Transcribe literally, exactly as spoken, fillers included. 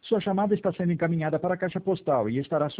Sua chamada está sendo encaminhada para a caixa postal e estará